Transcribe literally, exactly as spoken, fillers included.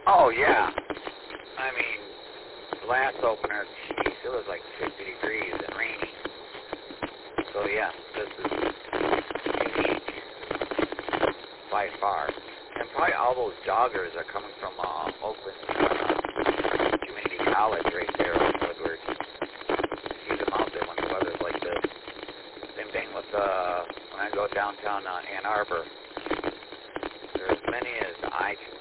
Oh, yeah. I mean, last opener, geez, it was like fifty degrees and rainy. So, yeah, this is unique by far. And probably all those joggers are coming from uh, Oakland uh, Community College right there in Woodward. See them out there when the weather's like this. Same thing with uh, when I go downtown uh, Ann Arbor. There's many as I can